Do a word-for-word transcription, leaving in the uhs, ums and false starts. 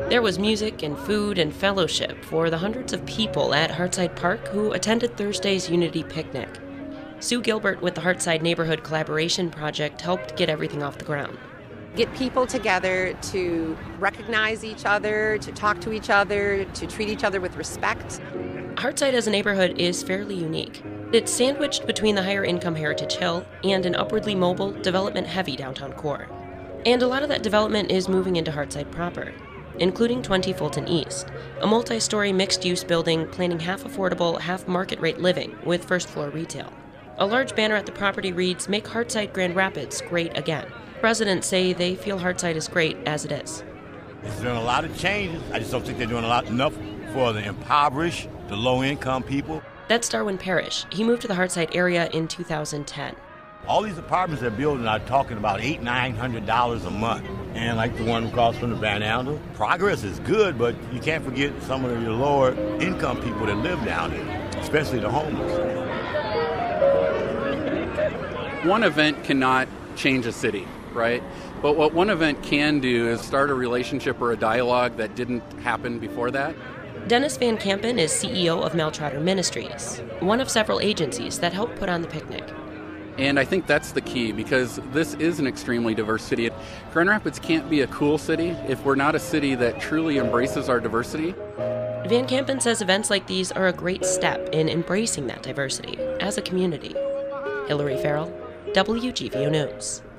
There was music and food and fellowship for the hundreds of people at Heartside Park who attended Thursday's Unity Picnic. Sue Gilbert with the Heartside Neighborhood Collaboration Project helped get everything off the ground. Get people together to recognize each other, to talk to each other, to treat each other with respect. Heartside as a neighborhood is fairly unique. It's sandwiched between the higher income Heritage Hill and an upwardly mobile, development-heavy downtown core. And a lot of that development is moving into Heartside proper, including twenty Fulton East, a multi-story mixed-use building planning half affordable, half market-rate living with first-floor retail. A large banner at the property reads, "Make Heartside Grand Rapids great again." Residents say they feel Heartside is great as it is. It's doing a lot of changes. I just don't think they're doing a lot enough for the impoverished, the low-income people. That's Darwin Parrish. He moved to the Heartside area in two thousand ten. All these apartments they're building are talking about eight, nine hundred dollars a month, and like the one across from the Van Andel, progress is good, but you can't forget some of your lower income people that live down there, especially the homeless. One event cannot change a city, right? But what one event can do is start a relationship or a dialogue that didn't happen before that. Dennis Van Kampen is C E O of Maltrotter Ministries, one of several agencies that helped put on the picnic. And I think that's the key, because this is an extremely diverse city. Grand Rapids can't be a cool city if we're not a city that truly embraces our diversity. Van Kampen says events like these are a great step in embracing that diversity as a community. Hillary Farrell, W G V O News.